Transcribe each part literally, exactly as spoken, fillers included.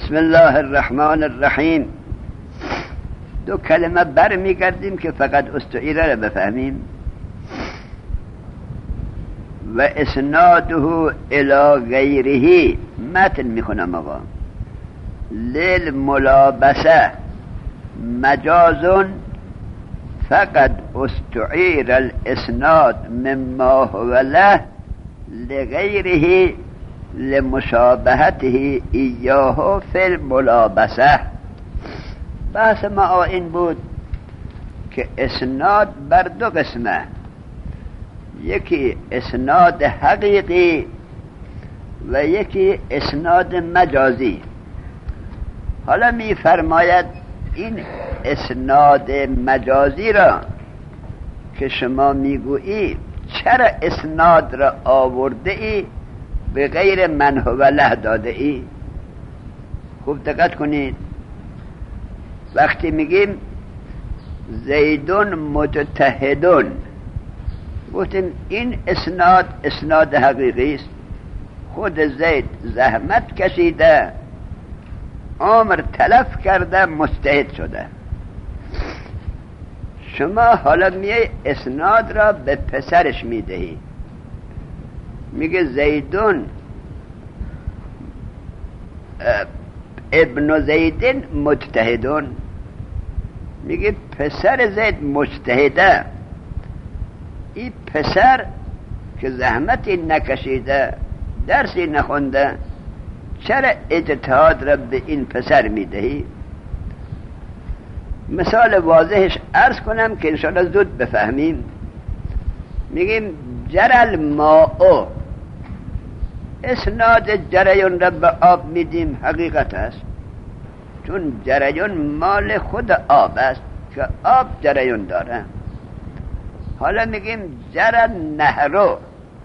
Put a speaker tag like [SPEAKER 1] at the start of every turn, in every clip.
[SPEAKER 1] بسم الله الرحمن الرحیم. دو کلمه بر میگردیم که فقط استعیره را بفهمیم. و اسناده الی غیره، متن میخونم آقا. لیل ملابسه مجاز فقط استعیر الاسناد مما هو له لغیره لمشابهته ایاه فی الملابسه. بحث ما این بود که اسناد بر دو قسمه، یکی اسناد حقیقی و یکی اسناد مجازی. حالا می فرماید این اسناد مجازی را که شما میگویی چرا اسناد را آورده ای به غیر من هو له داده ای؟ خوب دقت کنید. وقتی میگیم زیدون مجتهدون، گفتیم این اسناد اسناد حقیقی است. خود زید زحمت کشیده، عمر تلف کرده، مجتهد شده. شما حالا میای اسناد را به پسرش میدهی، میگه زیدون ابن زیدن مجتهدون، میگه پسر زید مجتهده. این پسر که زحمتی نکشیده، درسی نخونده، چرا اجتهاد را به این پسر میدهی؟ مثال واضحش عرض کنم که انشاءالله زود بفهمیم. میگیم جرل ماء، اسناد جریان را به آب میدیم، حقیقت است، چون جریان مال خود آب است که آب جریان داره. حالا میگیم جرل نهرو،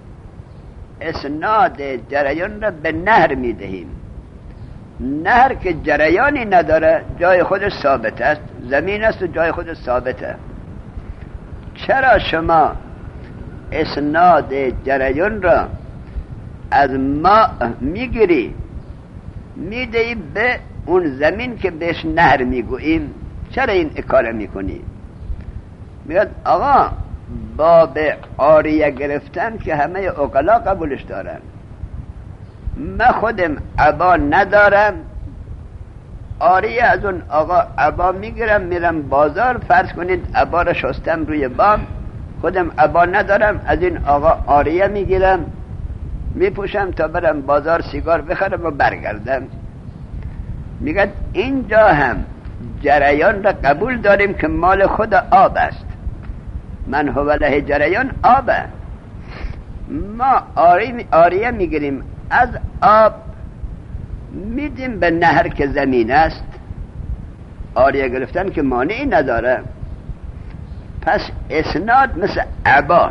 [SPEAKER 1] اسناد جریان را به نهر میدهیم. نهر که جریانی نداره، جای خودش ثابت است، زمین است و جای خودش ثابته. چرا شما اسناد جریان را از ما میگیری میدهی به اون زمین که بهش نهر میگوییم؟ چرا این کار میکنی؟ میگه آقا باب عاریه گرفتن که همه عقلا قبولش دارن، من خودم عبا ندارم، عاریه از اون آقا عبا میگیرم، میرم بازار، فرض کنید عبا را شستم روی بام، خودم عبا ندارم، از این آقا عاریه میگیرم میپوشم تا برم بازار سیگار بخرم و برگردم. میگه اینجا هم جریان را قبول داریم که مال خود آب است، من هو له جریان آبه. ما آری آریه میگیریم از آب میدیم به نهر که زمین است. آریه گرفتن که مانعی نداره. پس اسناد مثل عبا،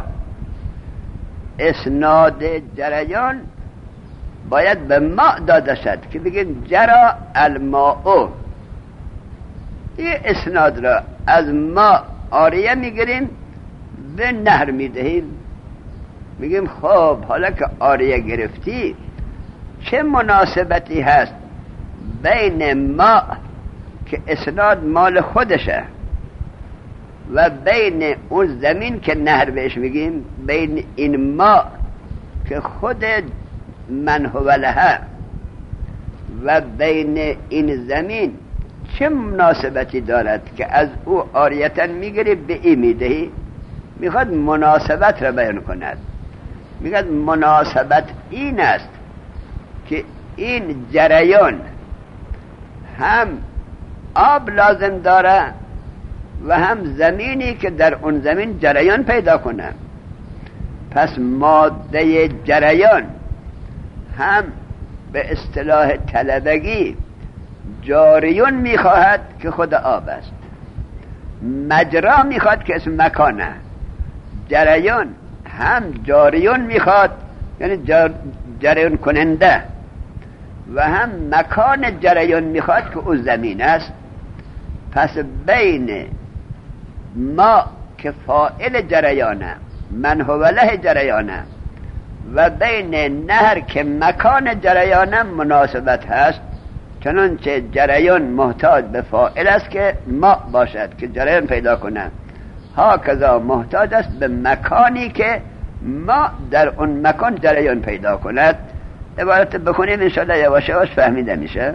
[SPEAKER 1] اسناد جریان باید به ماء داده شد که بگیم جرا الماء. این اسناد را از ما آریه میگیریم به نهر میدهیم، میگیم خب حالا که آریه گرفتی چه مناسبتی هست بین ما که اسناد مال خودشه و بین اون زمین که نهر بهش میگیم، بین این ما که خود من هو له و بین این زمین چه مناسبتی دارد که از او عاریتن میگیری به این میدهی؟ میخواد مناسبت را بیان کند. میگه مناسبت این است که این جریان هم آب لازم داره و هم زمینی که در اون زمین جریان پیدا کنه. پس ماده جریان هم به اصطلاح طلبگی جاریون میخواهد که خود آب است، مجرا میخواد که اسم مکانه. جریان هم جاریون میخواد یعنی جریان کننده و هم مکان جریان میخواد که او زمین است. پس بین ما که فاعل جریانه، من هو له جریانه، و بین نهر که مکان جریانه مناسبت هست. چنانچه جریان محتاج به فاعل است که ما باشد که جریان پیدا کند، ها کذا محتاج است به مکانی که ما در اون مکان جریان پیدا کند. عبارت بخونیم انشاءالله یواش یواش فهمیده میشه.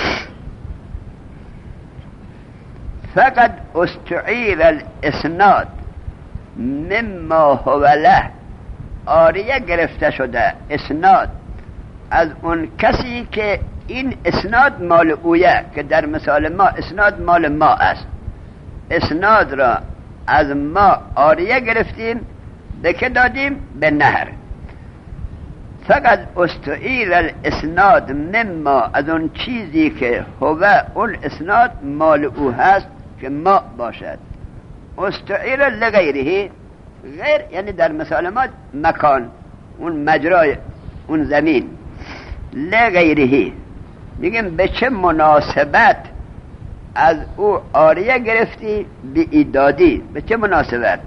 [SPEAKER 1] فقط استعیر الاسناد مما هو له، آریه گرفته شده اسناد از اون کسی که این اسناد مال اویه، که در مثال ما اسناد مال ما است. اسناد را از ما آریه گرفتیم، به که دادیم؟ به نهر. فقط استعیر الاسناد مما، از اون چیزی که هو اون اسناد مال او هست که ما باشد. استعیر لغیره، غیر یعنی در مثال ما مکان، اون مجرای اون زمین. لغیره میگیم به چه مناسبت از او آریه گرفتی به ایدادی، به چه مناسبت؟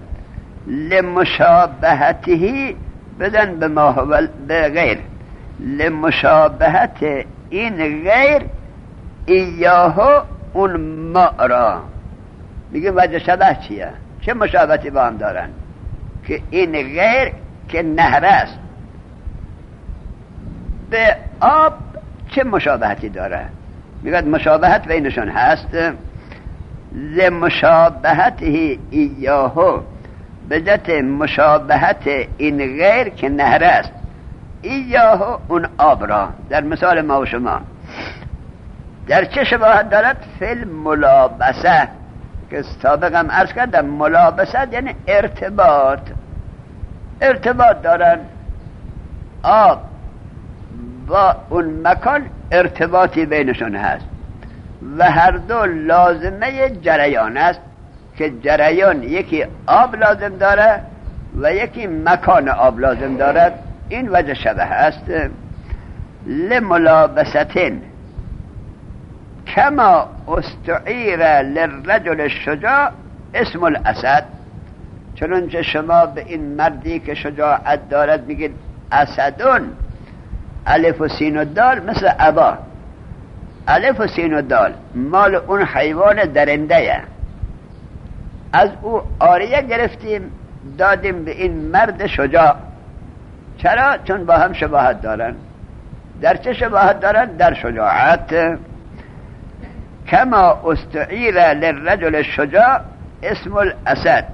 [SPEAKER 1] لمشابهته بدن به ما هو به غیر، لمشابهت این غیر ایاهو اون ما را. میگیم وجه شبه چیه؟ چه مشابهتی با هم دارن؟ که این غیر که نهر است به آب چه مشابهتی داره؟ میگه مشابهت بینشون هست. لمشابهته ایاهو، به جهت مشابهت این غیر که نهر است، ایاهو اون آب را، در مثال ما و شما. در چه شباهت دارد؟ فی ملابسه، که سابقا عرض کردم ملابسه یعنی ارتباط، ارتباط دارن. آب با اون مکان ارتباطی بینشون هست و هر دو لازمه جریان است، که جریان یکی آب لازم داره و یکی مکان آب لازم دارد. این وجه شبه است. لملابستن کما استعیر للرجل الشجاع اسم الاسد، چنانچه شما به این مردی که شجاعت دارد میگید اسدون، الف و سین و دال مثل ابا، الف و سین و دال مال اون حیوان درنده، از او آریه گرفتیم دادیم به این مرد شجاع. چرا؟ چون با هم شباهت دارن. در چه شباهت دارن؟ در شجاعت. کما استعیر للرجل الشجاع اسم الاسد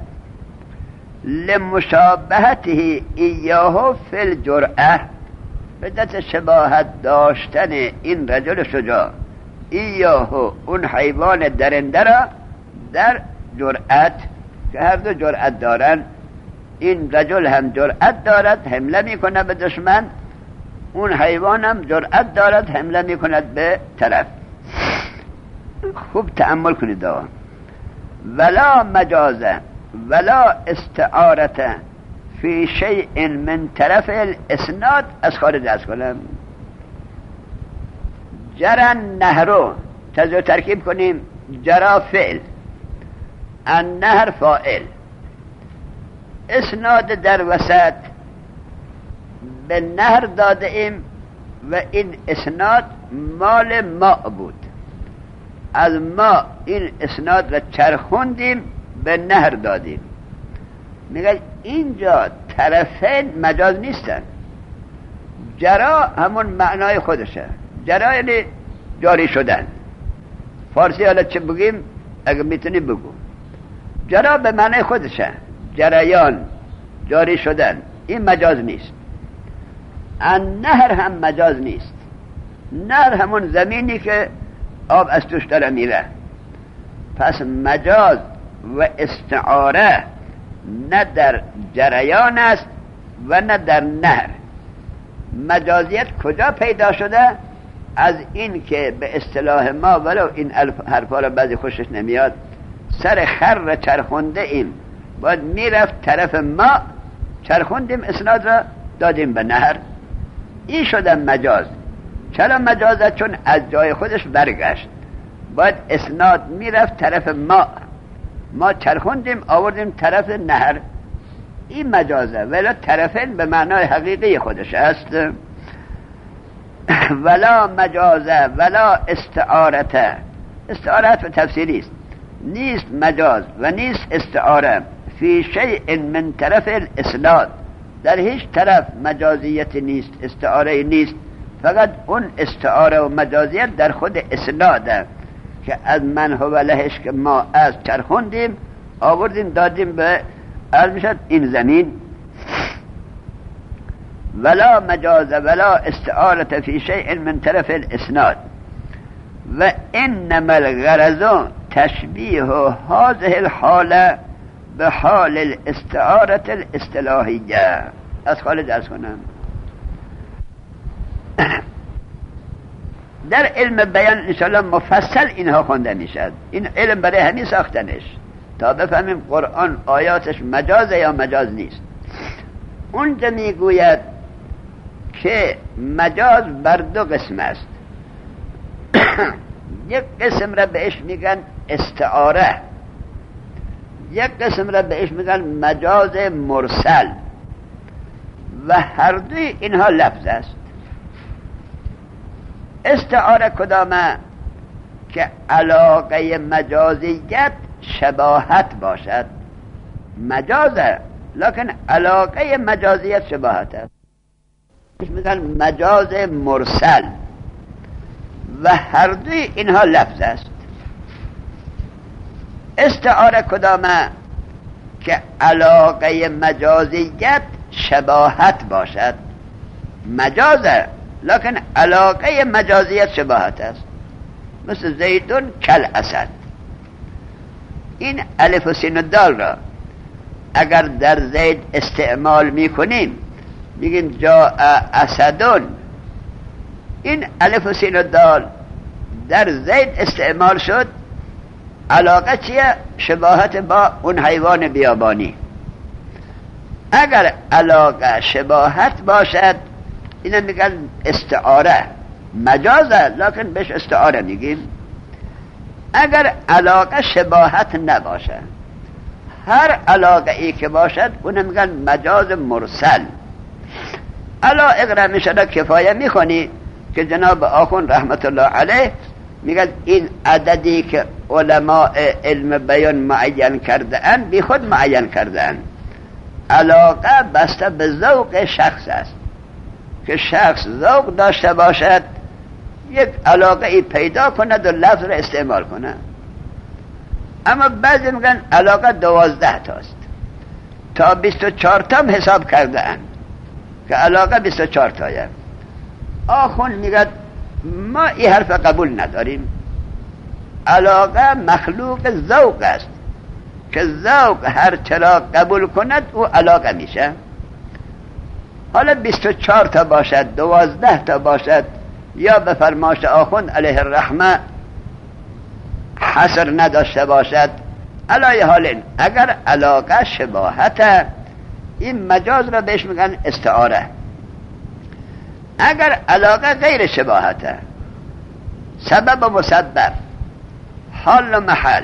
[SPEAKER 1] لمشابهته ایاه فی الجرأه، به دست شباهت داشتن این رجل شجاع ایاه اون حیوان درنده را در جرأت، که هر دو جرأت دارن. این رجل هم جرأت دارد حمله میکنه به دشمن، اون حیوان هم جرأت دارد حمله میکند به طرف. خوب تأمل کنید. ولا مجازه ولا استعارته فی شیء من طرف الاسناد، از خارج از کنم. جرن نهرو تزو ترکیب کنیم، جرا فعل، النهر فاعل، اسناد در وسط به نهر داده ایم و این اسناد مال ما بود. از ما این اسناد را چرخوندیم به نهر دادیم. میگه اینجا طرفین مجاز نیستن. جرا همون معنای خودشه، جرا یعنی جاری شدن. فارسی حالا چه بگیم؟ اگه میتونی بگو. جرا به معنای خودشه، جریان، جاری شدن. این مجاز نیست. النهر هم مجاز نیست. نهر همون زمینی که آب از توش داره میره. پس مجاز و استعاره نه در جریان است و نه در نهر. مجازیت کجا پیدا شده؟ از این که به اصطلاح ما، ولو این حرفا را بعضی خوشش نمیاد، سر خر را چرخونده ایم، باید میرفت طرف ما، چرخوندیم اسناد را دادیم به نهر. این شده مجاز. چرا مجازه؟ چون از جای خودش برگشت. باید اسناد میرفت طرف ما، ما چرخوندیم آوردیم طرف نهر. این مجازه، ولی طرفین به معنای حقیقی خودش است. ولا مجازه ولا استعارته. استعارت و تفسیری است، نیست مجاز و نیست استعاره فی شیء من طرف الاسناد، در هیچ طرف مجازیت نیست، استعاره نیست، فقط اون استعاره و مجازیت در خود اسناده که از من هو لهش که ما از چرخوندیم آوردیم دادیم به عرض میشد این زمین. ولا مجاز ولا استعاره فی شیء من طرف الاسناد و انما الغرض تشبیه هذه الحاله به حال الاستعاره الاصطلاحیه. از خالد درس کنم. در علم بیان انشاءالله مفصل اینها خونده میشد. این علم برای همین ساختنش تا بفهمیم قرآن آیاتش مجاز یا مجاز نیست. اونجا میگوید که مجاز بر دو قسم است. یک قسم را بهش میگن استعاره، یک قسم را بهش میگن مجاز مرسل و هر دوی اینها لفظ است. استعاره کدامه؟ که علاقه مجازیت شباهت باشد، مجازه لکن علاقه مجازیت شباهت است، میگن مجاز مرسل و هر دوی اینها لفظ است. استعاره کدامه؟ که علاقه مجازیت شباهت باشد، مجازه لکن علاقه مجازیت شباهت است، مثل زیدون کل اسد. این الف و سین و دال را اگر در زید استعمال میکنیم میگیم جاء اسدون، این الف و سین و دال در زید استعمال شد، علاقه چیه؟ شباهت با اون حیوان بیابانی. اگر علاقه شباهت باشد اینا میگن استعاره، مجازه لکن بهش استعاره میگیم. اگر علاقه شباهت نباشه، هر علاقه ای که باشد اون میگن مجاز مرسل. الا اقرا میشده کفایه میخونی که جناب آخون رحمت الله علیه میگن این عددی که علماء علم بیان معین کرده اند بی خود معین کرده اند. علاقه بسته به ذوق شخص است، که شخص ذوق داشته باشد یک علاقه ای پیدا کند و لفظ را استعمال کند. اما بعضی میگن علاقه دوازده تاست، تا بیست و چهار تا هم حساب کرده اند که علاقه بیست و چهار تایه. آخون میگه ما این حرف قبول نداریم، علاقه مخلوق ذوق است که ذوق هر چرا قبول کند او علاقه میشه. حالا بیست و چهار تا باشد، دوازده تا باشد، یا به فرمایش آخوند علیه الرحمه حصر نداشته باشد، علای حالین اگر علاقه شباهت این مجاز را بهش میگن استعاره. اگر علاقه غیر شباهت، سبب و مسبب، حال و محل،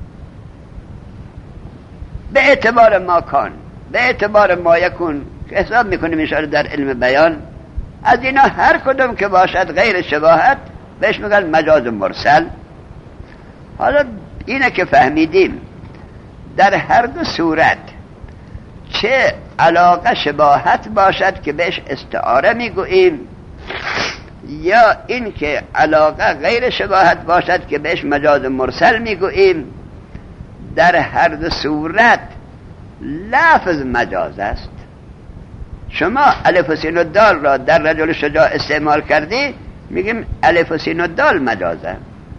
[SPEAKER 1] به اعتبار ما کن، به اعتبار ما یکون که حساب میکنیم اشاره در علم بیان، از اینا هر کدوم که باشد غیر شباهت بهش میگن مجاز مرسل. حالا اینه که فهمیدیم در هر دو صورت چه علاقه شباهت باشد که بهش استعاره میگوییم، یا این که علاقه غیر شباهت باشد که بهش مجاز مرسل میگوییم، در هر دو صورت لفظ مجاز است. شما الف و سین و دال را در رجل شجاع استعمال کردی، میگیم الف و سین و دال مجازه.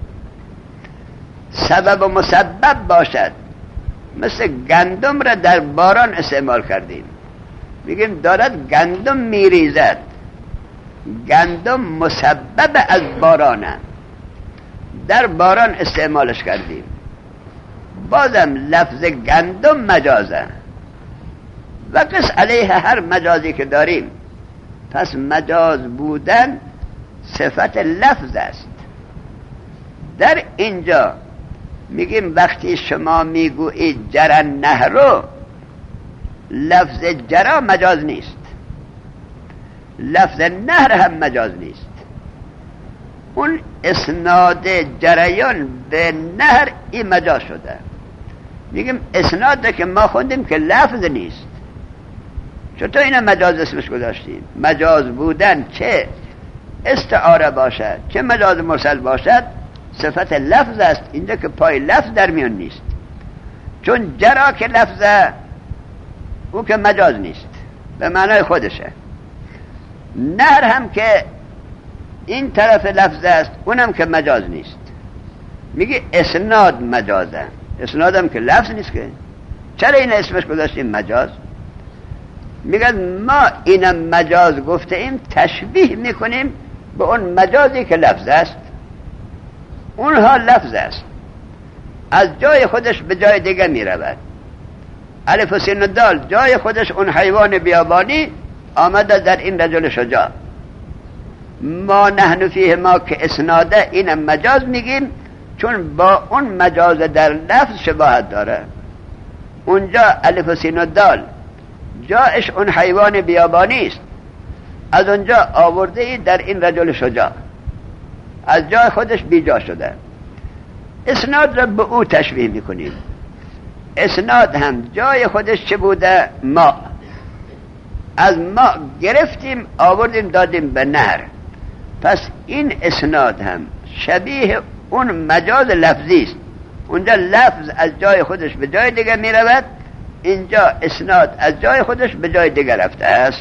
[SPEAKER 1] سبب و مسبب باشد، مثل گندم را در باران استعمال کردیم، میگیم دارد گندم میریزد، گندم مسبب از بارانه، در باران استعمالش کردیم، بازم لفظ گندم مجازه. و قس علیه هر مجازی که داریم، پس مجاز بودن صفت لفظ است. در اینجا میگیم وقتی شما میگویید جرى النهر، لفظ جرا مجاز نیست، لفظ نهر هم مجاز نیست. اون اسناد جریان به نهر این مجاز شده. میگیم اسناد که ما خوندیم که لفظ نیست، چطور اینا مجاز اسمش گذاشتیم؟ مجاز بودن چه استعاره باشد چه مجاز مرسل باشد صفت لفظ است، اینجا که پای لفظ در میان نیست. چون جرا که لفظه او که مجاز نیست، به معنای خودشه. نهر هم که این طرف لفظ است، اونم که مجاز نیست. میگه اسناد مجازه، اسناد هم که لفظ نیست که، چرا این اسمش گذاشتیم مجاز؟ میگن ما اینم مجاز گفته ایم، تشبیه میکنیم به اون مجازی که لفظ است. اونها لفظ است، از جای خودش به جای دیگه میرود. الف و سین و دال جای خودش اون حیوان بیابانی آمده در این رجل شجاع. ما نحن فیه ما که اسناده اینم مجاز میگیم، چون با اون مجاز در لفظ شباهت داره. اونجا الف و سین و دال جایش اون حیوان بیابانی است، از اونجا آورده ای در این رجل شجاع، از جای خودش بیجا شده. اسناد را به او تشبیه میکنیم. اسناد هم جای خودش چه بوده؟ ما، از ما گرفتیم آوردیم دادیم به نهر. پس این اسناد هم شبیه اون مجاز لفظی است. اونجا لفظ از جای خودش به جای دیگر می رود، اینجا اسناد از جای خودش به جای دیگر رفته است.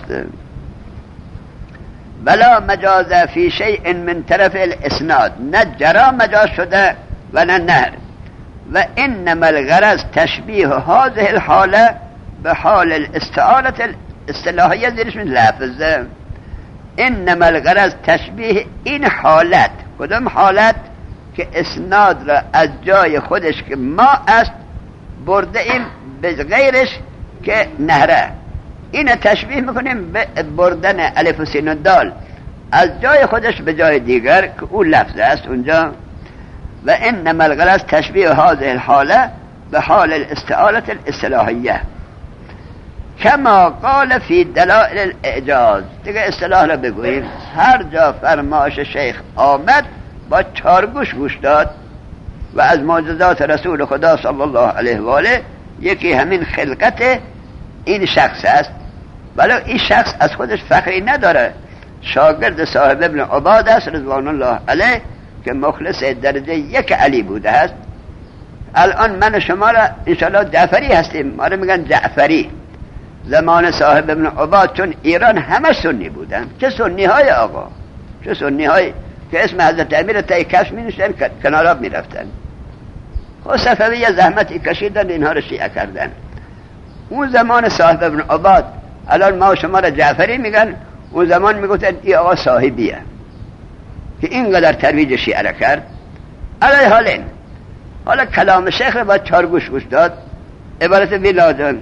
[SPEAKER 1] بلا مجاز فی شیء من طرف الاسناد، نه جرا مجاز شده و نه نهر. و انما الغرض تشبیه هذه الحاله به حال الاستعاره الاصطلاحیه زیرش من لفظ. انما الغرض تشبیه این حالت. کدام حالت؟ که اسناد را از جای خودش که ما است برده ایم به غیرش که نهره. این تشبیه میکنیم به بردن الف و سین و دال از جای خودش به جای دیگر که او لفظ است اونجا. و انما الغرض تشبیه هذه الحاله به حال الاستعاره الاصطلاحیه کما قال فی دلائل الاعجاز. دیگه اصطلاح را بگوییم، هر جا فرمایش شیخ آمد با چارگوش گوش داد. و از معجزات رسول خدا صلی الله علیه و آله یکی همین خلقت این شخص است. ولی این شخص از خودش فخری نداره، شاگرد صاحب ابن عباد است رضوان الله علیه که مخلص درجه یک علی بوده است. الان من و شما را انشاءالله جعفری هستیم، ما را میگن جعفری. زمان صاحب ابن عباد چون ایران همه سنی بودن. چه سنی های آقا، چه سنی های که اسم حضرت امیر تای کش می نوشتن، کنار آب می رفتن. خود صفویه زحمتی کشیدن اینها رو شیعه کردن. اون زمان صاحب ابن عباد، الان ما و شما را جعفری میگن، اون زمان میگفتن ای آقا صاحبیه که اینقدر ترویج شیعه را کرد. علیه حالین حالا کلام شیخ را باید چارگوش گوش داد. عبارت ویلادن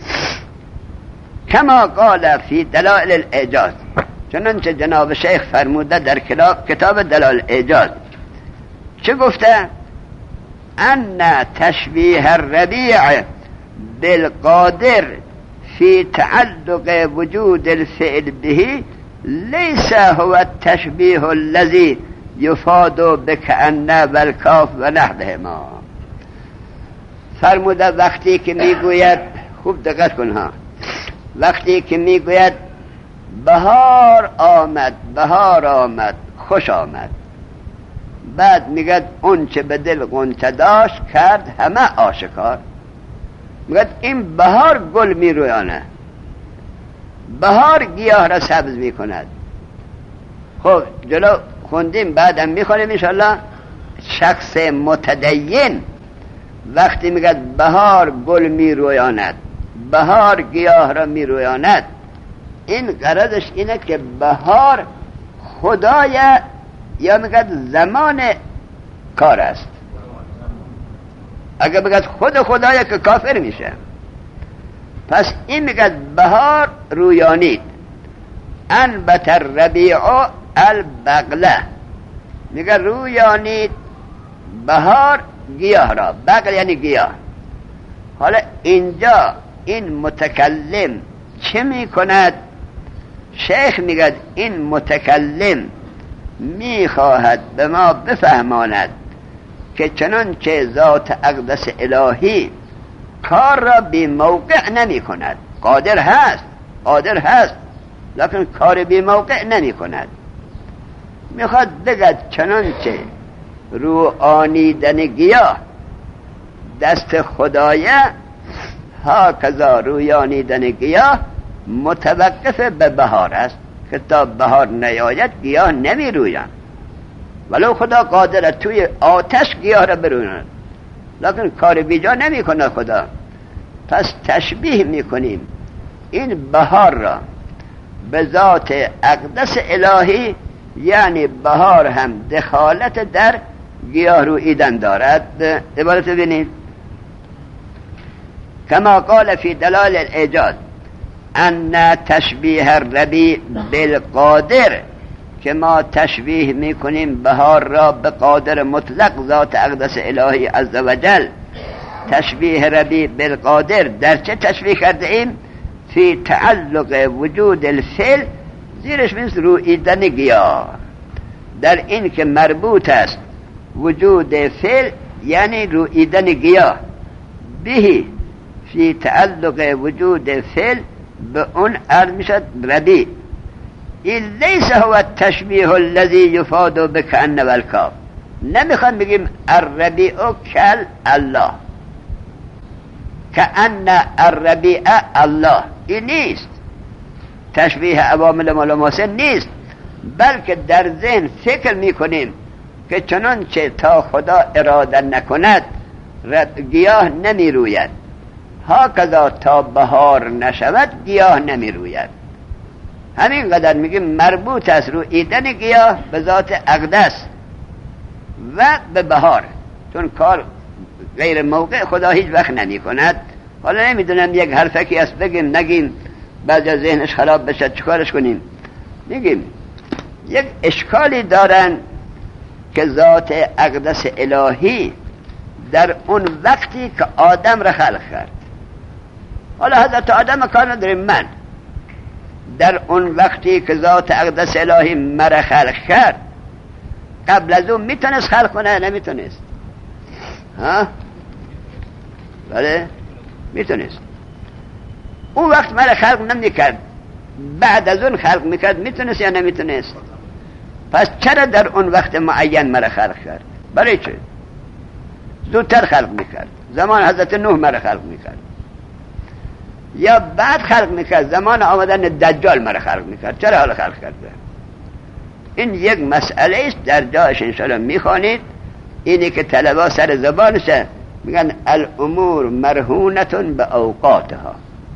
[SPEAKER 1] کما قال فی دلائل الاعجاز، چنانچه جناب شیخ فرموده در کتاب دلائل الاعجاز. چه گفته؟ ان تشبیه الربیع بالقادر فی تعلق وجود الفعل به لیس هو التشبیه الذی یفاد بکأن والکاف و نحوهما. فرموده وقتی که میگوید، خوب دقت کن ها، وقتی که میگوید بهار آمد، بهار آمد، خوش آمد، بعد میگد اون چه به دل غنچه داشت کرد همه آشکار. میگد این بهار گل میرویانه، بهار گیاه را سبز میکند. خب جلو خوندیم، بعدم میخونیم انشالله. شخص متدین وقتی میگد بهار گل میرویاند، بهار گیاه را میرویاند، این غرضش اینه که بهار خدای یا میگد زمان کار است. اگر بگد خود خدای که کافر میشه. پس این میگد بهار رویانید. انبت الربیع البقله، میگه رویانید بهار گیاه را. بقل یعنی گیاه. حالا اینجا این متکلم چه میکند؟ شیخ میگه این متکلم میخواهد به ما بفهماند که چنانچه ذات اقدس الهی کار را بی موقع نمی کند. قادر هست قادر هست لیکن کار بی موقع نمی کند. میخواد بگد چنانچه رو آنیدن گیاه دست خدایه، ها کذا روی آنیدن گیاه متوقف به بهار است که تا بهار نیاید گیاه نمی روید. ولو خدا قادر توی آتش گیاه را برونه لیکن کار بیجا نمی کنه خدا. پس تشبیه میکنیم این بهار را به ذات اقدس الهی، یعنی بهار هم دخالت در گیاه روییدن دارد. عبارت ببینید کما قال فی دلال الاعجاز ان تشبیه الربیع بالقادر، که ما تشبیه میکنیم بهار را به قادر مطلق ذات اقدس الهی عزوجل. تشبیه ربیع بالقادر در چه تشبیه کرده ایم؟ فی تعلق وجود الفعل، زیرش مثل روییدن گیاه، در این که مربوط است وجود فعل یعنی روییدن گیاه، بهی فی تعلق وجود فعل به اون عرض میشد ربیع. این لیس هو التشبیه الذی یفاد بکأن والکاف. نمیخوام بگیم الربیع کل الله، کأن الربیع الله، این نیست تشبیه عوامل ملامسه نیست، بلکه در ذهن فکر میکنیم که چنانچه تا خدا اراده نکند گیاه نمی روید، ها کذا تا بهار نشود گیاه نمی روید. همین قدر میگیم مربوط است رو ایدن گیاه به ذات اقدس و به بهار، چون کار غیر موقع خدا هیچ وقت نمی کند. حالا نمیدونم یک حرفکی است بگیم نگیم بعد از ذهنش خراب بشه چیکارش کنیم؟ میگیم یک اشکالی دارن که ذات اقدس الهی در اون وقتی که آدم را خلق کرد، حالا حضرت آدم کار نداریم، من در اون وقتی که ذات اقدس الهی مرا خلق کرد، قبل از اون میتونست خلق کنه؟ نمیتونست. ها بله میتونست. اون وقت مرا خلق نمیکرد، بعد از اون خلق میکرد، میتونست یا نمیتونست؟ پس چرا در اون وقت معین مرا خلق کرد؟ برای چه؟ زودتر خلق میکرد، زمان حضرت نوح مرا خلق میکرد، یا بعد خلق میکرد زمان آمدن دجال مرا خلق میکرد. چرا حالا خلق کرده؟ این یک مسئله است در جایش انشاءالله میخوانید. اینی که طلبا سر زبانشه میگن الامور مرهونتون به اوقاتها،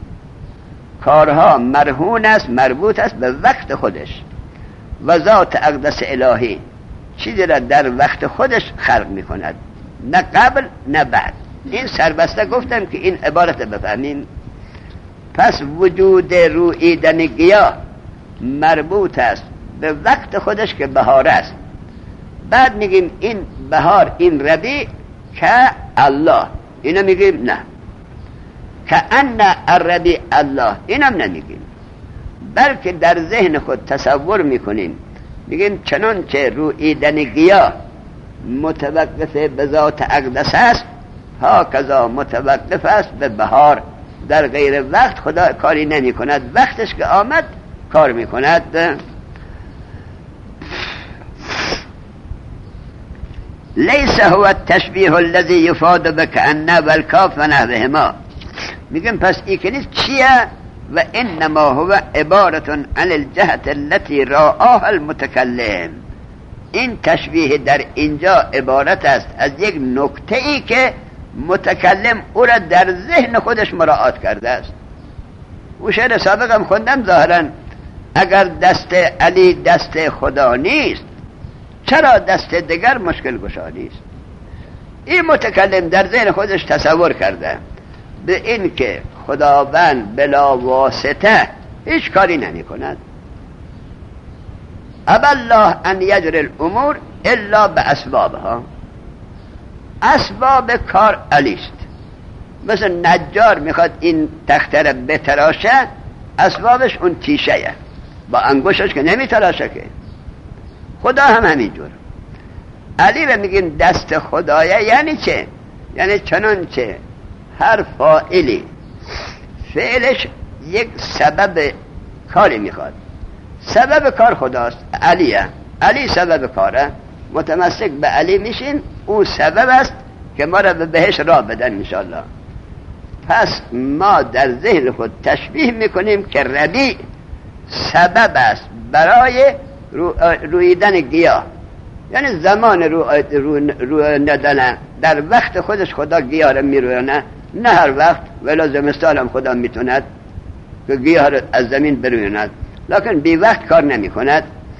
[SPEAKER 1] کارها مرهون است، مربوط است به وقت خودش، و ذات اقدس الهی چیزی را در وقت خودش خلق میکند، نه قبل نه بعد. این سربسته گفتم که این عبارت بفهمیم. پس وجود روییدن گیاه مربوط است به وقت خودش که بهار است. بعد میگیم این بهار، این ربیع که الله، اینو میگیم نه، که ان الربیع الله، اینم نمیگیم، بلکه در ذهن خود تصور میکنیم، میگیم چنانچه روییدن گیاه متوقف به ذات اقدس است، ها کذا متوقف است به بهار. در غیر وقت خدا کاری نمی کند، وقتش که آمد کار می کند. لیس هو التشبیه الذی یفاد بکأن والکاف و نحوهما. میگم پس این که نیست چیه؟ و انما هو عبارت عن الجهت التي رآها المتکلم. این تشبیه در اینجا عبارت است از یک نکته ای که متکلم او را در ذهن خودش مراعات کرده است. او شعر سابقم خوندم ظاهرا اگر دست علی دست خدا نیست، چرا دست دیگر مشکل گشا نیست؟ این متکلم در ذهن خودش تصور کرده به این که خداوند بلا واسطه هیچ کاری نمی کند. ابا الله ان یجری الامور الا باسبابها. اسباب کار علیست. مثل نجار میخواد این تخته را بتراشه، اسبابش اون تیشه با انگوشش که نمیتراشه که، خدا هم همینجور. علی رو میگیم دست خدایه. یعنی چه؟ یعنی چنانچه هر فاعلی فعلش یک سبب کاری میخواد، سبب کار خداست. علیه، علی سبب کاره، متمسک به علی میشین، او سبب است که ما را به بهش راه بدن انشاءالله. پس ما در ذهن خود تشبیه میکنیم که ربیع سبب است برای رو رویدن گیاه. یعنی زمان رو, رو, رو ندنه در وقت خودش خدا گیاه را میروینه، نه هر وقت، ولی زمستان هم خدا میتوند که گیاه را از زمین برویند، لکن بی وقت کار نمی کند.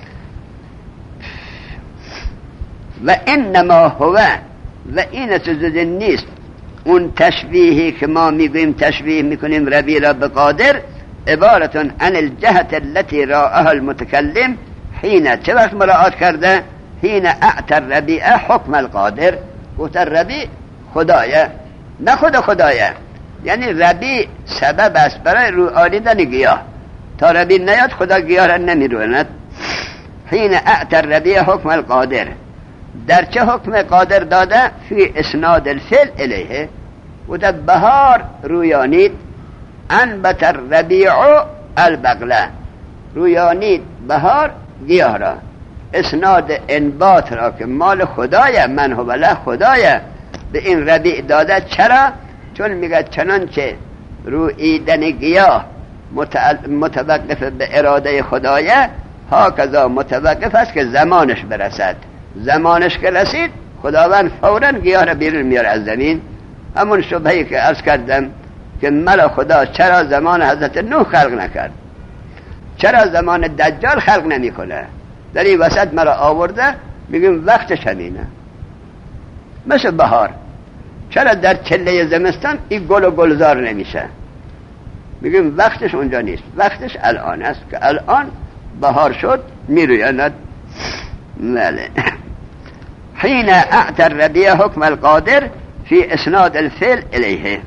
[SPEAKER 1] و انما هو، و این چیز نیست اون تشبیهی که ما میگویم تشبیه میکنیم ربیع را به قادر، عبارت عن الجهت التي راها المتکلم حین، چه وقت مراعات کرده؟ حین اعتر ربیع حکم القادر، گفت ربیع خدایه نه خدا خدایه. یعنی ربیع سبب است برای رو آریدن گیاه، تا ربیع نیاد خدا گیاه را نمیروند. حین اعتر ربیع حکم القادر، در چه حکم قادر داده؟ فی اسناد الفعل الیه، و در بهار رویانید، انبت الربیع البقله، رویانید بهار گیاه را. اسناد انبات را که مال خدای، من هو له خدای، به این ربیع داده. چرا؟ چون میگه چنانچه رویدن گیاه متوقف به اراده خدای، ها کذا متوقف است که زمانش برسد. زمانش که رسید خداوند فوراً گیاه را بیرون میاره از زمین. همون شبهی که عرض کردم که ملا خدا چرا زمان حضرت نوح خلق نکرد، چرا زمان دجال خلق نمی کنه، در این وسط مرا آورده، میگیم وقتش همینه. مثل بهار، چرا در چله زمستان این گل و گلزار نمیشه؟ میگیم وقتش اونجا نیست، وقتش الان است که الان بهار شد میرویاند. بله. حین اعتر ربیع حکم القادر فی اسناد الفعل الیه،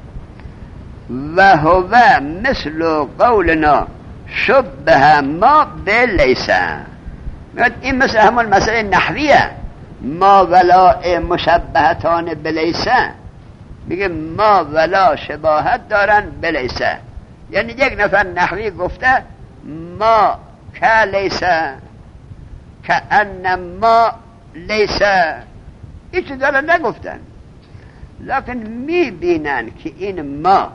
[SPEAKER 1] و هو مثل قولنا شبه ما بلیسه. این مثل همون مسئله نحویه، ما ولا مشبهتان بلیسه. میگه ما ولا شباهت دارن بلیسه، یعنی یک نفر نحوی گفته ما که لیسه، که ان ما لیسه، هیچ دارن نگفتن، لکن میبینن که این ما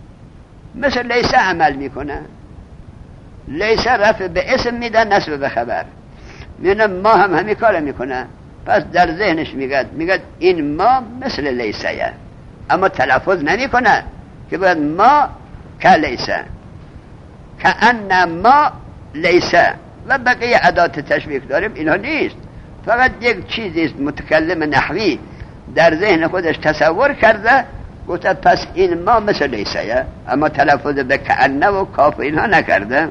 [SPEAKER 1] مثل لیسه عمل میکنه. لیسه رفع به اسم میدن، نسب به خبر، میبینن ما هم همین کار میکنه. پس در ذهنش میگه میگه این ما مثل لیسه، اما تلفظ نمیکنه که باید ما که لیسه، که ان ما لیسه. و بقیه ادات تشبیه داریم اینها نیست، فقط یک چیزی است متکلم نحوی در ذهن خودش تصور کرده، گفته پس این ما مثل لیسه، اما تلفظ به کأنه و کاف اینها نکرده.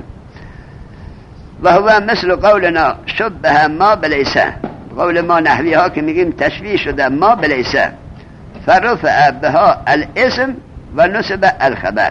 [SPEAKER 1] و هو مثل قولنا شبه ما بلیسه، قول ما نحوی ها که میگیم تشبیه شده ما بلیسه، فرفع بها الاسم و نصب الخبر.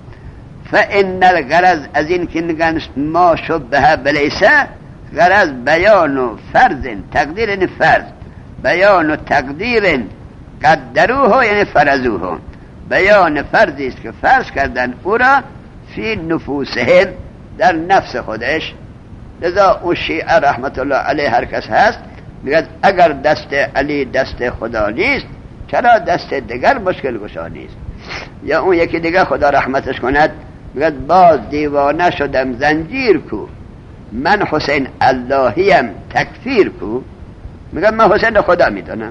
[SPEAKER 1] فان الغرض از این که میگن ما شبه بلیسه، غرض بیان و فرض، تقدیر این فرض، بیان و تقدیر قدروه یعنی فرضوه، بیان فرضی است که فرض کردن او را فی نفوسهم، در نفس خودش. لذا اون شیعه رحمت الله علیه هر کس هست میگه اگر دست علی دست خدا نیست، چرا دست دیگر مشکل گشا نیست؟ یا اون یکی دیگر خدا رحمتش کند میگه باز دیوانه شدم زنجیر کو، من حسین اللهیم تکفیر کو. میگه من حسین خدا میدونم.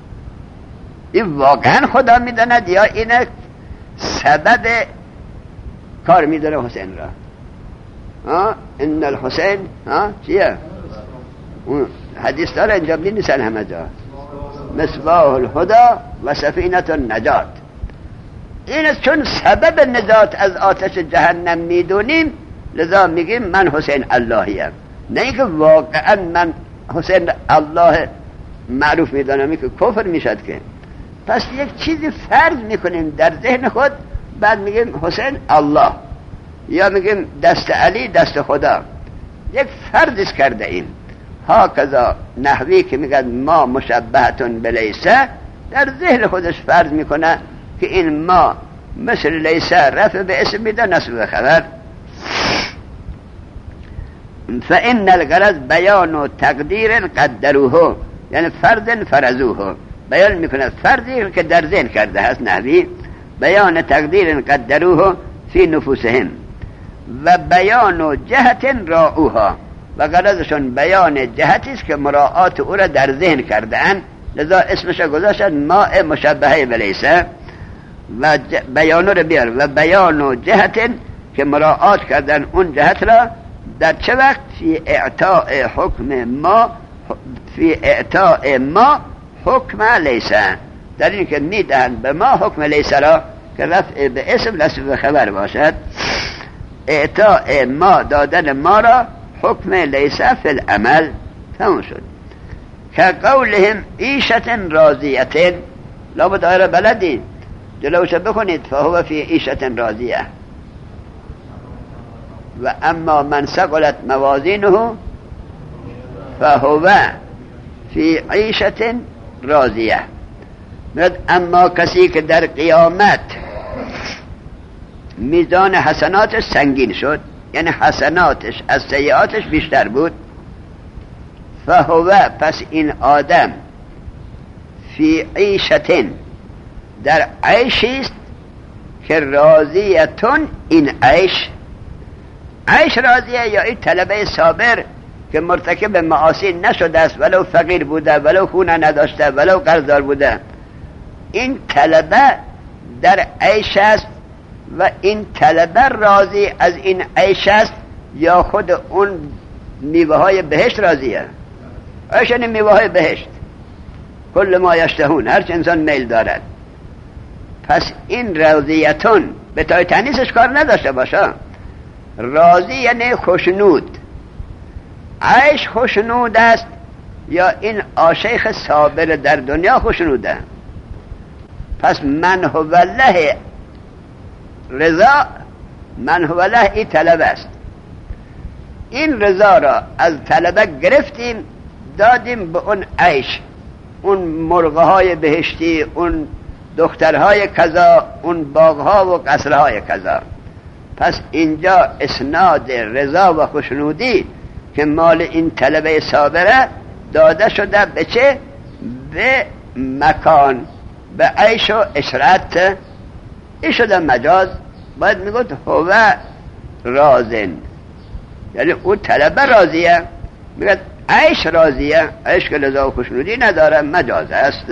[SPEAKER 1] این واقعا خدا میداند یا این سبب کار میدونه حسین را؟ ها ان الحسین ها چیه؟ حدیث داره اینجا بنویسن همه جا، مصباح الهدى و سفینه النجات. این چون سبب نجات از آتش جهنم میدونیم، لذا میگیم من حسین اللهیم، نه اینکه واقعا من حسین الله معروف میدانم که کفر میشد که. پس یک چیزی فرض میکنیم در ذهن خود، بعد میگیم حسین الله، یا میگیم دست علی دست خدا، یک فرضش کرده ایم. ها کذا نحوی که میگه ما مشبهتون بلیسه، در ذهن خودش فرض میکنه که این ما مثل لیسه رفع به اسم میده، نصب به خبر. فإن الغرض بیان و تقدیر قدروه، یعنی فرض فرضوه، بیان میکنه فرضی که در ذهن کرده هست نحوی، بیان تقدیر قدروه فی نفوسهم و بیان و جهت راعوها، و غرضشون بیان جهتی است که مراعات او را در ذهن کرده اند، لذا اسمش گذاشتن ماء مشبهه بلیسه و بیان رو بیار و بیان و جهت که مراعات کردن اون جهت را در چه وقت؟ فی اعطاء حکم ما، فی اعطاء ما حکم لیسه، در این که میدهند به ما حکم لیسه را که رفع به اسم نصب به خبر باشد. اعطاء ما، دادن ما را حکم لیسه فی العمل. تمام شد. که قولهم عیشت راضیت، لابد آیه بلدین جلوش بکنید، فهو فی عیشت راضیه و اما من ثقلت موازینه فهو فی عیشت راضیه. اما کسی که در قیامت میزان حسناتش سنگین شد، یعنی حسناتش از سیئاتش بیشتر بود، فهو، پس این آدم فی عیشتن، در عیشی است که راضیتون، این عیش عیش راضیه، یا این طلبه صابر که مرتکب معاصی نشده است، ولو فقیر بوده، ولو خونه نداشته، ولو قرضدار بوده، این طلبه در عیش است و این طلبه راضی از این عیش است، یا خود اون میوه های بهشت راضیه؟ عیش یعنی میوه های بهشت، کل ما یشتهون، هر چه انسان میل دارد. پس این راضیتون به تای تنیسش کار نداشته باشه، راضی یعنی خوشنود. عیش خوشنود است یا این عاشق صابر در دنیا خوشنوده؟ پس من هو له رضا، من هو له این طلب است. این رضا را از طلبه گرفتیم دادیم به اون عیش، اون مرغه های بهشتی، اون دخترهای کذا، اون باغها و قصرهای کذا. پس اینجا اسناد رضا و خوشنودی که مال این طلبه صابره داده شده به چه؟ به مکان، به عیش و عشرت. این شده مجاز. باید میگوید هو رازن، یعنی اون طلبه راضیه، میگوید عیش راضیه، عیش که رضا و خوشنودی نداره، مجاز است.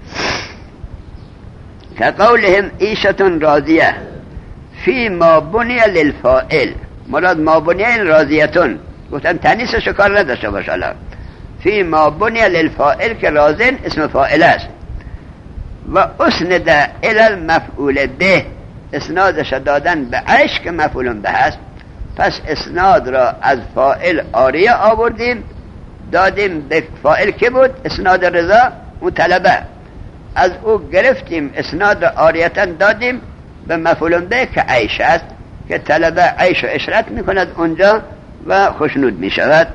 [SPEAKER 1] که قولهم عیشتون راضیه فی ما بنی للفائل، مراد ما بنی راضیتون، گفتن تنیسش کار نداشته باشه. الان فی ما بنی للفائل که رازن اسم فائل است، و اسند الی المفعول به، اسنادش دادن به عیش که مفعول به است. پس اسناد را از فائل آریه آوردیم دادیم به فائل که بود اسناد رضا، اون طلبه، از او گرفتیم اسناد را آریتن دادیم به مفعول به که عیش است، که طلبه عیش و عشرت میکند اونجا و خوشنود میشود.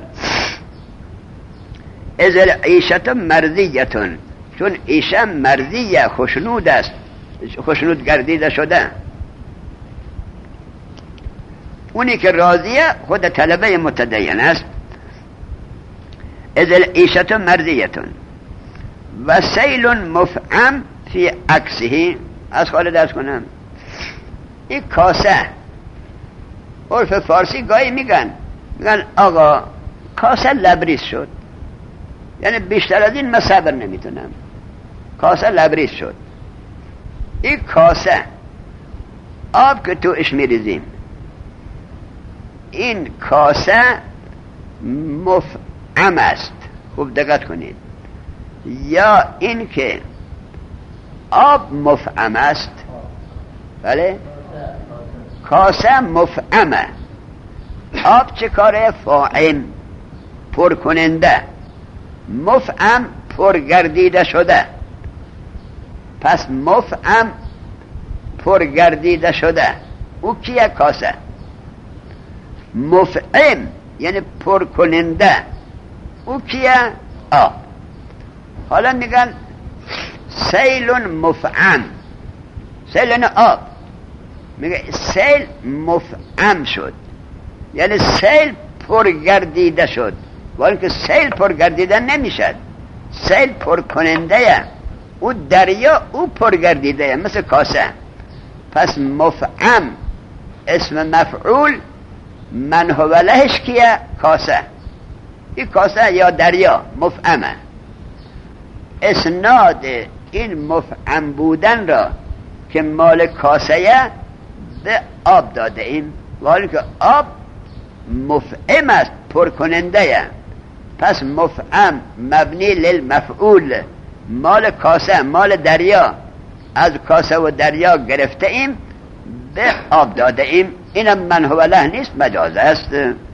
[SPEAKER 1] از العیشت مرضیتون، چون عیشه مرضیه، خوشنود است، خوشنود گردیده شده. اونی که راضیه خود طلبه متدین است. از العیشت مرضیتون و سیل مفعم فی عکسه. از خاله درس کنم، این کاسه عرف فارسی گاهی میگن میگن آقا کاسه لبریز شد، یعنی بیشتر از این من صبر نمیتونم، کاسه لبریز شد. این کاسه آب که توش میریزیم، این کاسه مفعم است، خوب دقت کنید، یا این که آب مفعم است. بله، کاسه مفعمه، آب چه کاره؟ فاعم، پر کننده، مفعم پرگردیده شده. پس مفعم پرگردیده شده، او کیه؟ کاسه. مفعم یعنی پر کننده، او کیه؟ آب. حالا میگن سیل مفعم، سیل آب، میگه سیل مفعم شد، یعنی سیل پرگردیده شد، ولی که سیل پرگردیده نمیشد، سیل پر کننده، او دریا او پرگردیده مثل کاسه. پس مفعم اسم مفعول، من هو لهش کیه؟ کاسه. این کاسه یا دریا مفعمه. اسناد این مفعم بودن را که مال کاسه به آب داده ایم، ولی که آب مفعم است، پرکننده. پس مفعم مبنی للمفعول، مال کاسه، مال دریا، از کاسه و دریا گرفته ایم به آب داده ایم. اینم من هو له نیست، مجاز است.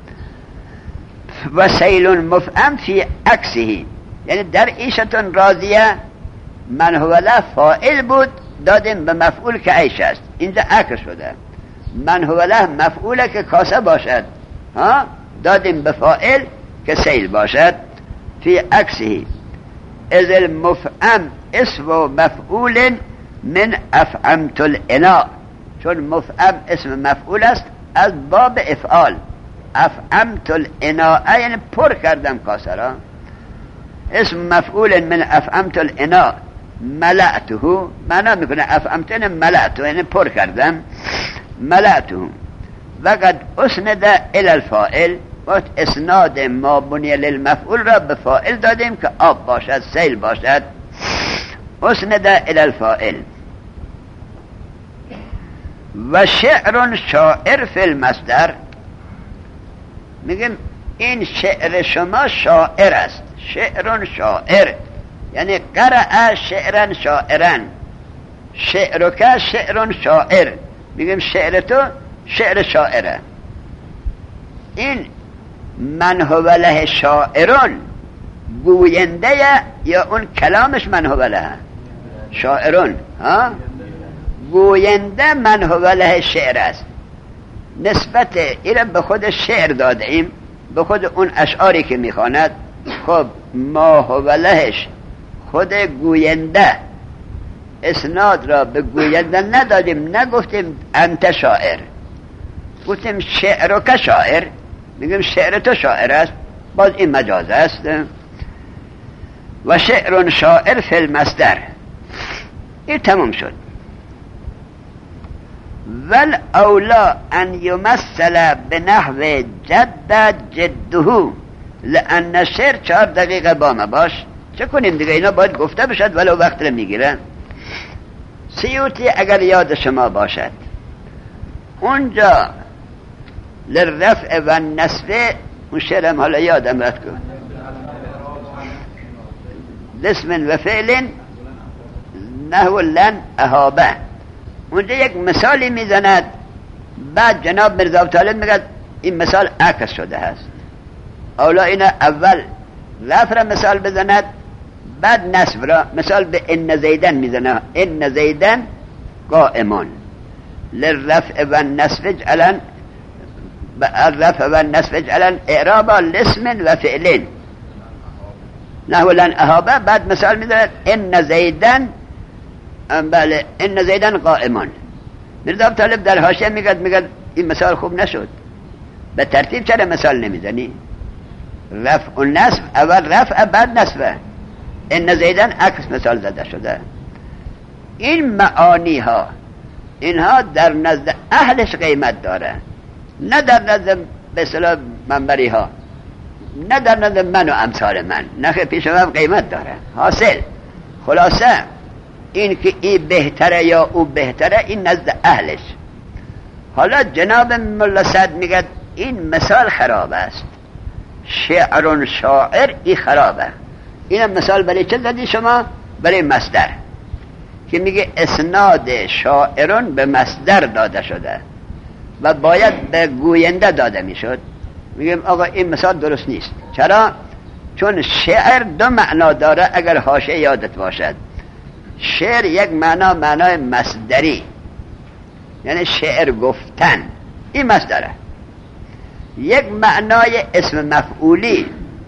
[SPEAKER 1] و سیل مفعم فی عکسه، یعنی در عیشتون راضیه من هو له فاعل بود، دادیم به مفعول که عیش است، اینجا عکس شده. من هو له مفعوله که کاسه باشد، ها دادیم به فاعل که سیل باشد. فی عکسه از المفعم اسم و مفعول من افعمت الاناء، چون مفعم اسم مفعول است از باب افعال. افعمت الاناء یعنی پر کردم کاسه را. اسم مفعول من افعمت الاناء ملأته، معنا میکنه افعمت یعنی ملأته یعنی پر کردم. ملأته وقد اسند الى الفاعل، وقت اسناد ما بنی للمفعول را به فاعل دادیم که آب باشد، سیل باشد. اسند الى الفاعل. و شعر شاعر فی المصدر، میگیم این شعر شما شاعر است. شعر شاعر یعنی قرأ شعرا شاعرا، شعرک شعر شاعر، میگیم شعر تو شعر شاعره. این من هو له شاعرون گوینده یا اون کلامش من هو له شاعرون، ها گوینده من هو له شعر است. نسبت این به خود شعر داده ایم، به خود اون اشعاری که میخواند. خب ما هو لهش خود گوینده، اسناد را به گوینده ندادیم، نگفتیم انت شاعر، گفتیم شعر که شاعر، میگیم شعر تو شاعر است، باز این مجاز است. و شعر شاعر فی المصدر، این تمام شد. ول اولا ان یمثل بنحو جد جده، لان شعر چهار دقیقه با ما باش، چه کنیم دیگه، اینا باید گفته بشد ولو وقت رو میگیرن. سیوطی اگر یاد شما باشد اونجا للرفع و نصب، اون شعرم حالا یادم رد کن، لسم و فعل نحو لن اهابه، اونجا یک مثالی میزند. بعد جناب مرزا طالب میگه این مثال عکس شده هست. اولا اینا اول رفع را مثال بزند، بعد نصب را. مثال به ان زیدن میزنه، ان زیدن قائمان. للرفع و نصب اجعلن، الرفع و نصب اجعلن اعرابا لاسم و فعلین نحو لن اهابه. بعد مثال میزنه ان زیدن، بله ان زیدن قائمان. مرزا طالب در حاشیه میگه میگه این مثال خوب نشد، به ترتیب چرا مثال نمیزنی؟ رفع و نصب، اول رفع بعد نصب. ان زیدن عکس مثال زده شده. این معانی ها اینها در نزد اهلش قیمت داره، نه در نزد به اصطلاح منبری ها، نه در نزد من و امثال من، نه پیش من قیمت داره. حاصل خلاصه این که این بهتره یا او بهتره، این نزد اهلش. حالا جناب ملا سعد میگه این مثال خراب است، شعر شاعر این خرابه. اینم مثال برای چه زدی شما؟ برای مصدر که میگه اسناد شاعرون به مصدر داده شده و باید به گوینده داده میشد. میگیم آقا این مثال درست نیست. چرا؟ چون شعر دو معنا داره، اگر حاشیه یادت باشد. شعر یک معنا معنای مصدری، یعنی شعر گفتن، این مصدره. یک معنای اسم مفعولی،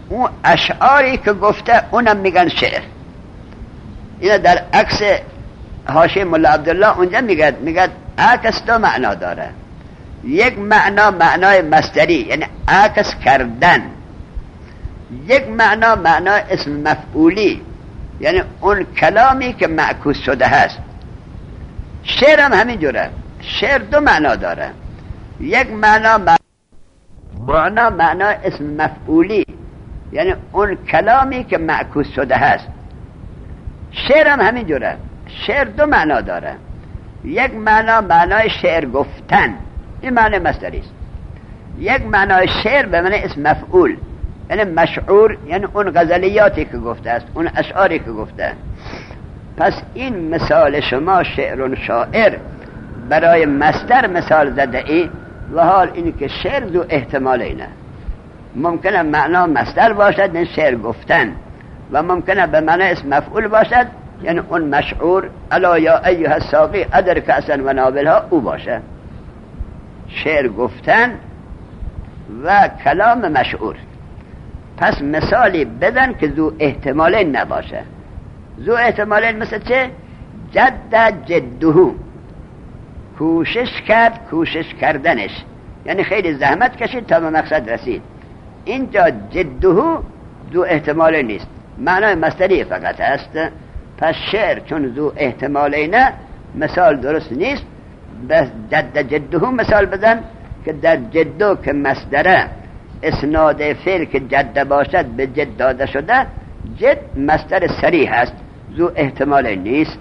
[SPEAKER 1] اون اشعاری که گفته اونم میگن شعر. اینا در عکس حاشیه مولا عبدالله اونجا میگه میگه عکس دو معنا داره. یک معنا معنای مصدری یعنی عکس کردن، یک معنا معنای اسم مفعولی یعنی اون کلامی که معکوس شده هست. شعر هم همین جوره، شعر دو معنا داره. یک معنا معنا معنای اسم مفعولی یعنی اون کلامی که معکوس شده هست. شعر هم همین جوره، شعر دو معنا داره. یک معنا معنای شعر گفتن، این معنی مصدری است. یک معنای شعر به معنی اسم مفعول یعنی مشعور، یعنی اون غزلیاتی که گفته است، اون اشعاری که گفته. پس این مثال شما شعر شاعر برای مصدر مثال زده ای، و حال این که شعر ذو احتمال اینه. ممکنه معنا مصدر باشد یعنی شعر گفتن، و ممکنه به معنی اسم مفعول باشد یعنی اون مشعور الا یا ایها الساقی ادر کأسا و نابلها او باشه. شعر گفتن و کلام مشعور. پس مثالی بدن که ذو احتمالین نباشه. ذو احتمالین مثل چه؟ جد جدهو، کوشش کرد کوشش کردنش، یعنی خیلی زحمت کشید تا به مقصد رسید. اینجا جدهو ذو احتمال نیست، معنای مصدری فقط است. پس شعر چون ذو احتمالی نه مثال درست نیست. بس جد جدهو مثال بزن که در جدو که مصدره اسناد فعل که جد باشد به جد داده شده، جد مصدر صریح است، ذو احتمال نیست.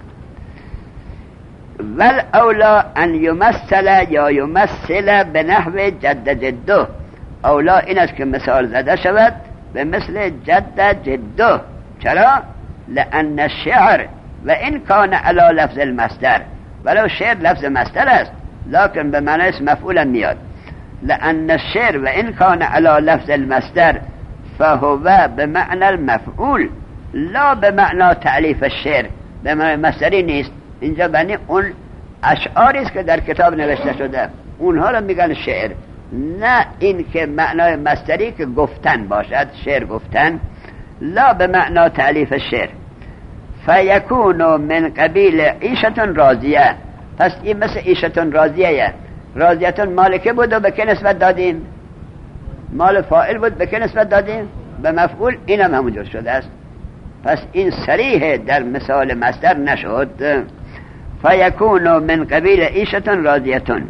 [SPEAKER 1] ول اولا ان یمثل یا یمثل به نحو جد جدو، اولا این است که مثال زده شود به مثل جد جدو. چرا؟ لان الشعر و این کان علی لفظ المصدر، ولو شعر لفظ مصدر است لکن به معنی اسم مفعول میاد. لان الشعر و این کان علی لفظ المصدر فهو به معنی المفعول لا به معنی تعلیف الشعر، به معنی مصدری نیست. اینجا بنی اون اشعاری است که در کتاب نوشته شده اونها رو میگن شعر، نه این که معنای مصدری که گفتن باشد، شعر گفتن. لا به معنی تعلیف الشعر. فیکون من قبیل عیشتون راضیه. پس این مثل عیشتون راضیه. راضیتون مالکه بود و به که نسبت دادیم؟ مال فاعل بود، به که نسبت دادیم؟ به مفعول. اینم همونجور شده است. پس این صریح در مثال مصدر نشد. فیکون من قبیل عیشتون راضیتون،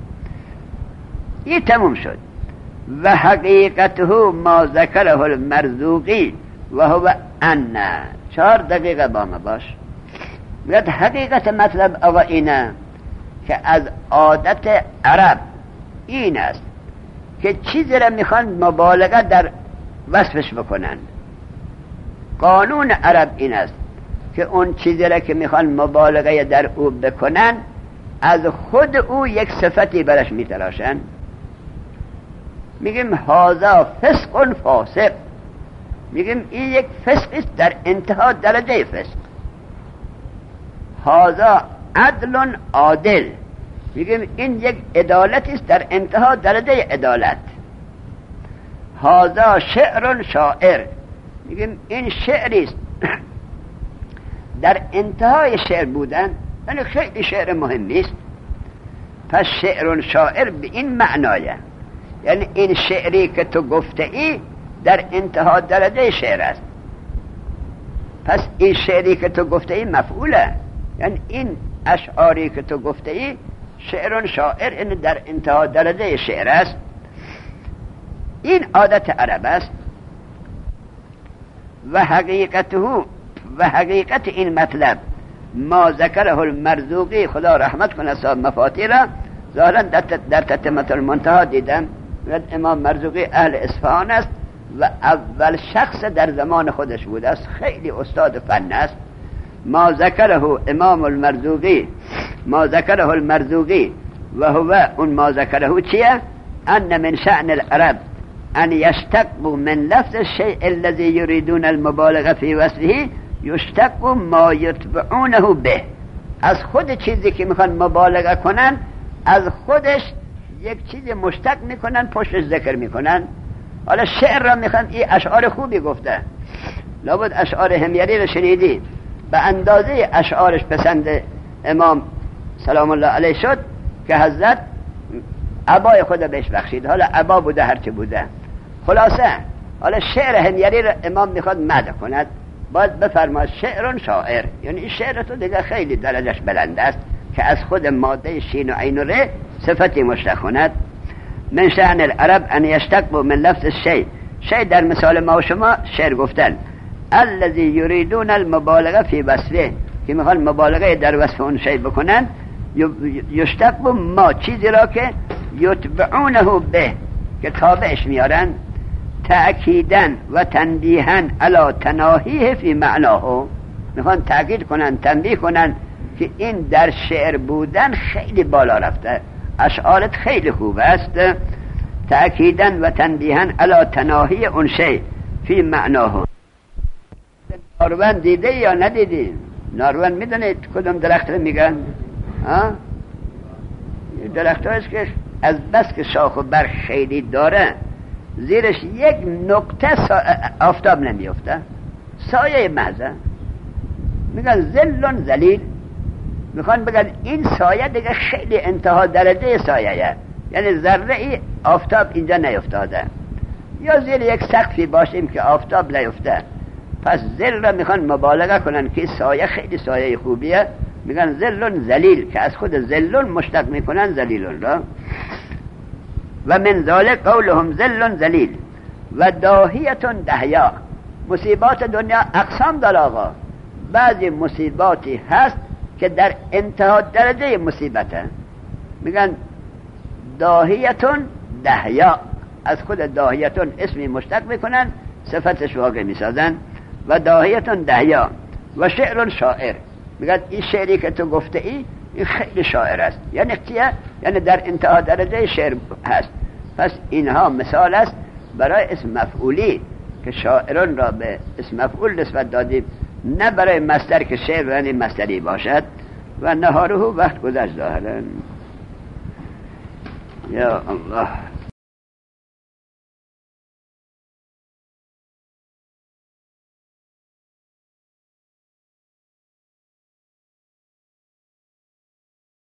[SPEAKER 1] این تموم شد. و حقیقته ما ذکره المرزوقی و هو ان. چهار دقیقه با ما باش. میگه حقیقت مطلب آقا اینه که از عادت عرب این است که چیزی را میخوان مبالغه در وصفش بکنن. قانون عرب این است که اون چیزی را که میخوان مبالغه در او بکنن از خود او یک صفتی برش میتراشن. میگیم هذا فسق فاسق، میگیم این یک فسق است در انتها درجه فسق. هذا عدل عادل، میگیم این یک عدالت است در انتها درجه عدالت. هذا شعر شاعر، میگیم این شعری است در انتهای شعر بودن، یعنی خیلی شعر مهمی است. پس شعر شاعر به این معنایه، یعنی این شعری که تو گفته ای در انتها درجه شعر است. پس این شعری که تو گفته ای مفعوله، یعنی این اشعاری که تو گفته ای شعر شاعر این در انتها درجه شعر است. این عادت عرب است. و حقیقته و حقیقت این مطلب ما ذکره المرزوقی، خدا رحمت کنه صاحب مفاتیح را، ظاهرا در تتمه المنتهی دیدم امام مرزوقی اهل اصفهان است و اول شخص در زمان خودش بوده است، خیلی استاد فن است. ما ذکره امام المرزوقی ما ذکره المرزوقی و هو اون ما ذکره چیه؟ ان من شأن العرب ان یشتقوا من لفظ الشیء الذي یریدون المبالغه فی وصفه یشتق ما یتبعونه به. از خود چیزی که میخوان مبالغه کنن از خودش یک چیز مشتق میکنن، پشتش ذکر میکنن. حالا شعر را میخوان، این اشعار خوبی گفته، لابد اشعار حمیری رو شنیدی، به اندازه اشعارش پسند امام سلام الله علیه شد که حضرت عبای خود بهش بخشید. حالا عبا بوده هرچه بوده. خلاصه حالا شعر حمیری رو امام میخواد مدح کند، باید بفرماد شعر شاعر، یعنی این شعر تو دیگه خیلی درجش بلند است که از خود ماده شین و عین و ره صفتی مشتق کند. من شأن العرب ان یشتقوا من لفظ الشیء، شیء در مثال ما و شما شعر گفتن، الذی یریدون المبالغه فی وصفه، که میخوان مبالغه در وصف اون شیء بکنن. یشتقوا ما، چیزی را که یتبعونه به، که تابعش میارن، تأکیدن و تنبیهن علی تناهیه فی معناه، میخوان تأکید کنن، تنبیه کنن که این در شعر بودن خیلی بالا رفته، اشعارت خیلی خوب است. تأکیدن و تنبیهن علی تناهی اون شیء فی معناه. نارون دیده یا ندیدی؟ نارون میدونید کدوم درخت رو میگن؟ ها؟ درخت هایست که از بس که شاخ و برگ خیلی داره، زیرش یک نقطه آفتاب نمیفته، سایه محضه، میگن ذل ذلیل. میخوان بگن این سایه دیگه خیلی انتها درجه سایه، یعنی ذره ای آفتاب اینجا نیفتاده، یا زیر یک سقفی باشیم که آفتاب نیفته. پس ذل را میخوان مبالغه کنن که سایه خیلی سایه خوبیه، میگن ذل ذلیل، که از خود ذل مشتق میکنن ذلیل را. و من ذلک قولهم ذل ذلیل و داهیتون دهیا. مصیبات دنیا اقسام داره آقا، بعضی مصیباتی هست که در انتها درجه مصیبته، میگن داهیتون دهیا، از خود داهیتون اسمی مشتق میکنن، صفتش واقع میسازن. و داهیتون دهیا و شعر شاعر، میگن این شعری که تو گفته ای این خیلی شاعر است، یعنی چیه؟ یعنی در انتها درجه شعر هست. پس اینها مثال است برای اسم مفعولی که شاعران را به اسم مفعول نسبت دادیم، نه برای مصدر که شعر یعنی مصدری باشد. و نهاره وقت گذشت ظاهرا. یا الله.